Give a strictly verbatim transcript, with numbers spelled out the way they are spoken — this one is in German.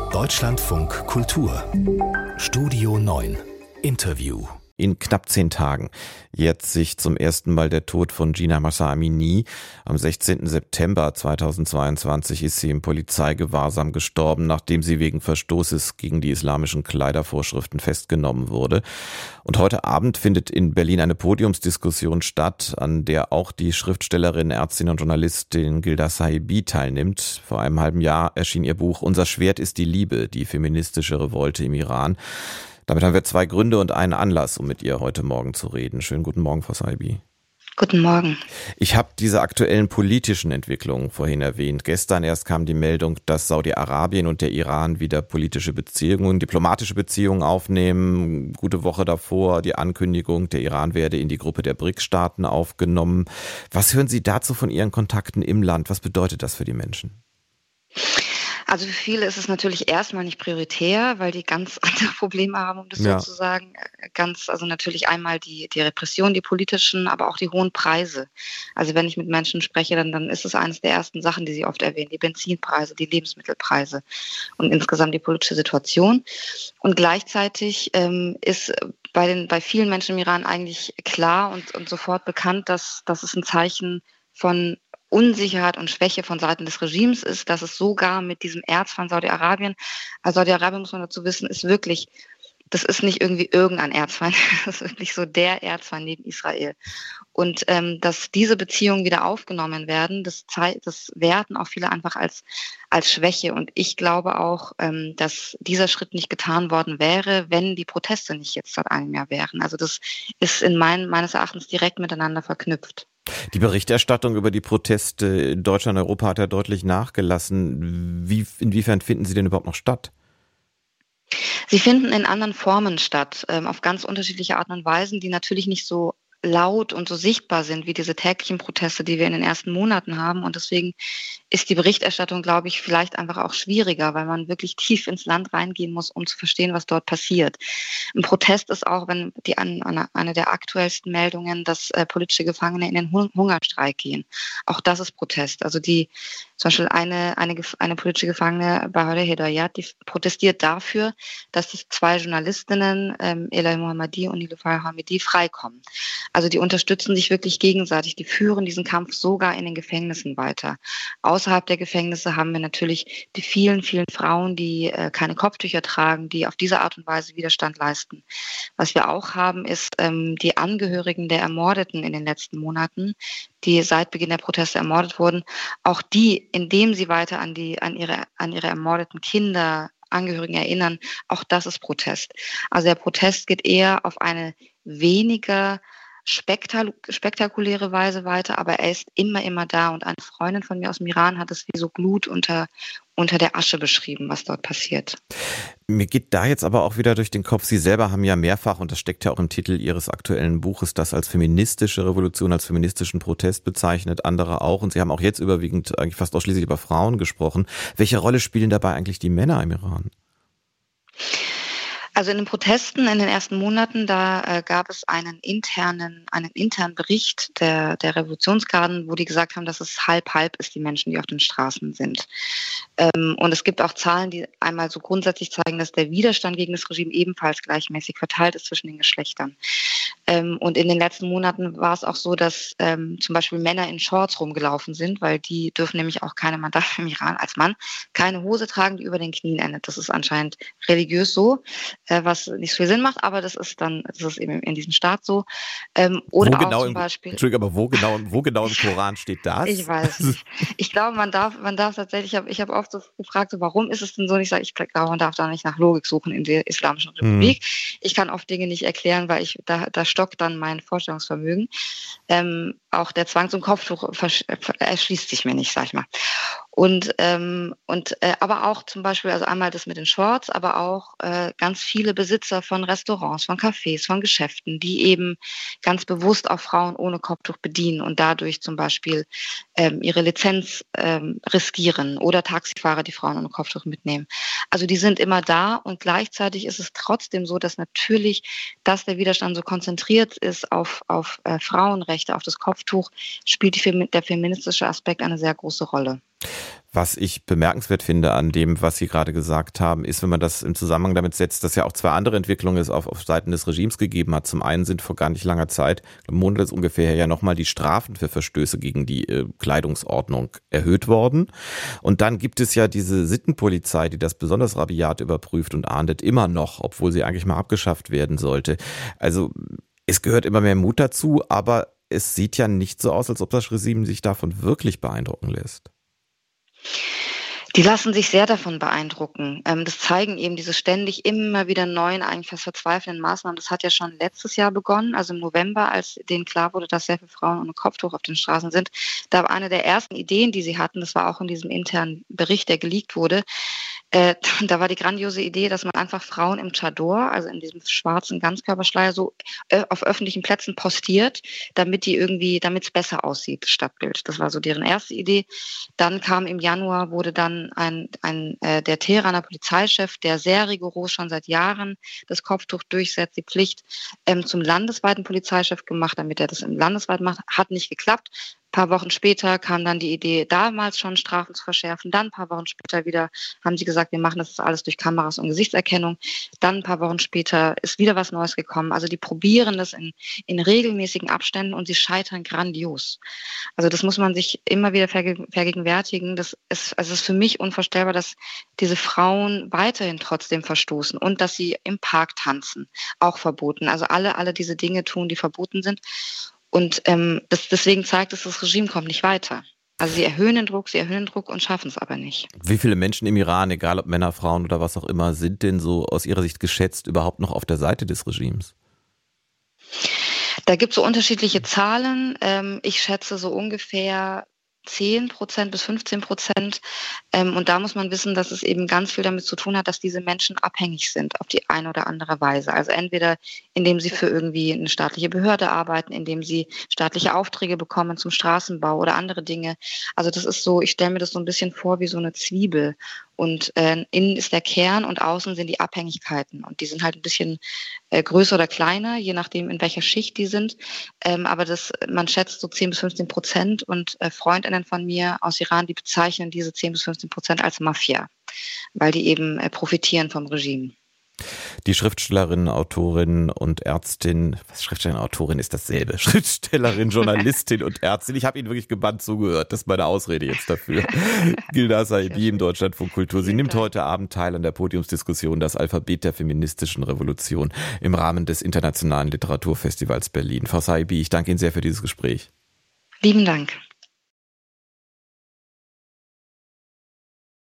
Deutschlandfunk Kultur Studio neun Interview. In knapp zehn Tagen jährt sich zum ersten Mal der Tod von Jina Mahsa Amini. Am sechzehnten September zweitausendzweiundzwanzig ist sie im Polizeigewahrsam gestorben, nachdem sie wegen Verstoßes gegen die islamischen Kleidervorschriften festgenommen wurde. Und heute Abend findet in Berlin eine Podiumsdiskussion statt, an der auch die Schriftstellerin, Ärztin und Journalistin Gilda Sahibi teilnimmt. Vor einem halben Jahr erschien ihr Buch »Unser Schwert ist die Liebe, die feministische Revolte im Iran«. Damit haben wir zwei Gründe und einen Anlass, um mit ihr heute Morgen zu reden. Schönen guten Morgen, Frau Sahibi. Guten Morgen. Ich habe diese aktuellen politischen Entwicklungen vorhin erwähnt. Gestern erst kam die Meldung, dass Saudi-Arabien und der Iran wieder politische Beziehungen, diplomatische Beziehungen aufnehmen. Gute Woche davor die Ankündigung, der Iran werde in die Gruppe der B R I C S-Staaten aufgenommen. Was hören Sie dazu von Ihren Kontakten im Land? Was bedeutet das für die Menschen? Also für viele ist es natürlich erstmal nicht prioritär, weil die ganz andere Probleme haben, um das Ja. so zu sagen. Ganz, also natürlich einmal die, die Repression, die politischen, aber auch die hohen Preise. Also wenn ich mit Menschen spreche, dann, dann ist es eines der ersten Sachen, die sie oft erwähnen. Die Benzinpreise, die Lebensmittelpreise und insgesamt die politische Situation. Und gleichzeitig ähm, ist bei den, bei vielen Menschen im Iran eigentlich klar und, und sofort bekannt, dass, dass es ein Zeichen von Unsicherheit und Schwäche von Seiten des Regimes ist, dass es sogar mit diesem Erzfeind Saudi-Arabien, also Saudi-Arabien muss man dazu wissen, ist wirklich, das ist nicht irgendwie irgendein Erzfeind, das ist wirklich so der Erzfeind neben Israel. Und ähm, dass diese Beziehungen wieder aufgenommen werden, das, zei- das werten auch viele einfach als, als Schwäche. Und ich glaube auch, ähm, dass dieser Schritt nicht getan worden wäre, wenn die Proteste nicht jetzt seit einem Jahr wären. Also das ist in mein, meines Erachtens direkt miteinander verknüpft. Die Berichterstattung über die Proteste in Deutschland und Europa hat ja deutlich nachgelassen. Wie, inwiefern finden sie denn überhaupt noch statt? Sie finden in anderen Formen statt, ähm, auf ganz unterschiedliche Arten und Weisen, die natürlich nicht so laut und so sichtbar sind wie diese täglichen Proteste, die wir in den ersten Monaten haben. Und deswegen ist die Berichterstattung, glaube ich, vielleicht einfach auch schwieriger, weil man wirklich tief ins Land reingehen muss, um zu verstehen, was dort passiert. Ein Protest ist auch, wenn die an, an eine der aktuellsten Meldungen, dass äh, politische Gefangene in den Hun- Hungerstreik gehen. Auch das ist Protest. Also die zum Beispiel eine, eine, eine politische Gefangene, Bahareh Hedayat, die protestiert dafür, dass die zwei Journalistinnen, ähm, Elay Mohammadi und Nilüfer Hamidi, freikommen. Also die unterstützen sich wirklich gegenseitig. Die führen diesen Kampf sogar in den Gefängnissen weiter. Außerhalb der Gefängnisse haben wir natürlich die vielen, vielen Frauen, die äh, keine Kopftücher tragen, die auf diese Art und Weise Widerstand leisten. Was wir auch haben, ist ähm, die Angehörigen der Ermordeten in den letzten Monaten, die seit Beginn der Proteste ermordet wurden. Auch die, indem sie weiter an die, an ihre, an ihre ermordeten Kinder, Angehörigen erinnern, auch das ist Protest. Also der Protest geht eher auf eine weniger spektak- spektakuläre Weise weiter, aber er ist immer, immer da. Und eine Freundin von mir aus dem Iran hat es wie so Glut unter, unter der Asche beschrieben, was dort passiert. Mir geht da jetzt aber auch wieder durch den Kopf, Sie selber haben ja mehrfach, und das steckt ja auch im Titel Ihres aktuellen Buches, das als feministische Revolution, als feministischen Protest bezeichnet, andere auch. Und Sie haben auch jetzt überwiegend eigentlich fast ausschließlich über Frauen gesprochen. Welche Rolle spielen dabei eigentlich die Männer im Iran? Also in den Protesten in den ersten Monaten, da äh, gab es einen internen, einen internen Bericht der, der Revolutionsgarden, wo die gesagt haben, dass es halb-halb ist, die Menschen, die auf den Straßen sind. Ähm, und es gibt auch Zahlen, die einmal so grundsätzlich zeigen, dass der Widerstand gegen das Regime ebenfalls gleichmäßig verteilt ist zwischen den Geschlechtern. Ähm, und in den letzten Monaten war es auch so, dass ähm, zum Beispiel Männer in Shorts rumgelaufen sind, weil die dürfen nämlich auch keine, man darf im Iran als Mann keine Hose tragen, die über den Knien endet. Das ist anscheinend religiös so, äh, was nicht so viel Sinn macht, aber das ist dann, das ist eben in diesem Staat so. Ähm, oder wo auch genau zum im, Beispiel. Entschuldigung, aber wo genau, wo genau im Koran steht das? Ich weiß nicht. Ich glaube, man darf, man darf tatsächlich, ich habe ich hab oft so gefragt, so, warum ist es denn so? Und ich sage, ich glaube, man darf da nicht nach Logik suchen in der Islamischen Republik. Hm. Ich kann oft Dinge nicht erklären, weil ich, da, da stockt dann mein Vorstellungsvermögen. Ähm, auch der Zwang zum Kopftuch versch- erschließt sich mir nicht, sag ich mal. Und, ähm, und äh, aber auch zum Beispiel, also einmal das mit den Shorts, aber auch äh, ganz viele Besitzer von Restaurants, von Cafés, von Geschäften, die eben ganz bewusst auch Frauen ohne Kopftuch bedienen und dadurch zum Beispiel ähm, ihre Lizenz ähm, riskieren oder Taxifahrer, die Frauen ohne Kopftuch mitnehmen. Also die sind immer da und gleichzeitig ist es trotzdem so, dass natürlich, dass der Widerstand so konzentriert ist auf, auf äh, Frauenrechte, auf das Kopftuch, spielt die, der feministische Aspekt eine sehr große Rolle. Was ich bemerkenswert finde an dem, was Sie gerade gesagt haben, ist, wenn man das im Zusammenhang damit setzt, dass ja auch zwei andere Entwicklungen es auf, auf Seiten des Regimes gegeben hat. Zum einen sind vor gar nicht langer Zeit, einem Monat ist ungefähr ja nochmal die Strafen für Verstöße gegen die äh, Kleidungsordnung erhöht worden. Und dann gibt es ja diese Sittenpolizei, die das besonders rabiat überprüft und ahndet immer noch, obwohl sie eigentlich mal abgeschafft werden sollte. Also es gehört immer mehr Mut dazu, aber es sieht ja nicht so aus, als ob das Regime sich davon wirklich beeindrucken lässt. Die lassen sich sehr davon beeindrucken. Das zeigen eben diese ständig immer wieder neuen, eigentlich fast verzweifelnden Maßnahmen. Das hat ja schon letztes Jahr begonnen, also im November, als denen klar wurde, dass sehr viele Frauen ohne Kopftuch auf den Straßen sind. Da war eine der ersten Ideen, die sie hatten, das war auch in diesem internen Bericht, der geleakt wurde, Äh, da war die grandiose Idee, dass man einfach Frauen im Chador, also in diesem schwarzen Ganzkörperschleier, so äh, auf öffentlichen Plätzen postiert, damit die irgendwie, damit es besser aussieht, das Stadtbild. Das war so deren erste Idee. Dann kam im Januar, wurde dann ein, ein äh, der Teheraner Polizeichef, der sehr rigoros schon seit Jahren das Kopftuch durchsetzt, die Pflicht, ähm, zum landesweiten Polizeichef gemacht, damit er das im landesweit macht. Hat nicht geklappt. Ein paar Wochen später kam dann die Idee, damals schon Strafen zu verschärfen. Dann ein paar Wochen später wieder haben sie gesagt, wir machen das alles durch Kameras und Gesichtserkennung. Dann ein paar Wochen später ist wieder was Neues gekommen. Also die probieren das in, in regelmäßigen Abständen und sie scheitern grandios. Also das muss man sich immer wieder verge- vergegenwärtigen. Das ist, also es ist für mich unvorstellbar, dass diese Frauen weiterhin trotzdem verstoßen und dass sie im Park tanzen, auch verboten. Also alle, alle diese Dinge tun, die verboten sind. Und ähm, das, deswegen zeigt es, das Regime kommt nicht weiter. Also sie erhöhen den Druck, sie erhöhen den Druck und schaffen es aber nicht. Wie viele Menschen im Iran, egal ob Männer, Frauen oder was auch immer, sind denn so aus Ihrer Sicht geschätzt überhaupt noch auf der Seite des Regimes? Da gibt es so unterschiedliche Zahlen. Ähm, ich schätze so ungefähr zehn Prozent bis fünfzehn Prozent. Ähm, und da muss man wissen, dass es eben ganz viel damit zu tun hat, dass diese Menschen abhängig sind auf die eine oder andere Weise. Also entweder indem sie für irgendwie eine staatliche Behörde arbeiten, indem sie staatliche Aufträge bekommen zum Straßenbau oder andere Dinge. Also das ist so, ich stelle mir das so ein bisschen vor wie so eine Zwiebel. Und äh, innen ist der Kern und außen sind die Abhängigkeiten. Und die sind halt ein bisschen äh, größer oder kleiner, je nachdem, in welcher Schicht die sind. Ähm, aber das, man schätzt so zehn bis fünfzehn Prozent. Und äh, Freundinnen von mir aus Iran, die bezeichnen diese zehn bis fünfzehn Prozent als Mafia, weil die eben äh, profitieren vom Regime. Die Schriftstellerin, Autorin und Ärztin, was Schriftstellerin, Autorin ist dasselbe, Schriftstellerin, Journalistin und Ärztin. Ich habe Ihnen wirklich gebannt zugehört, das ist meine Ausrede jetzt dafür. Gilda Saidi im Deutschlandfunk Kultur. Sie nimmt heute Abend teil an der Podiumsdiskussion Das Alphabet der feministischen Revolution im Rahmen des Internationalen Literaturfestivals Berlin. Frau Saidi, ich danke Ihnen sehr für dieses Gespräch. Lieben Dank.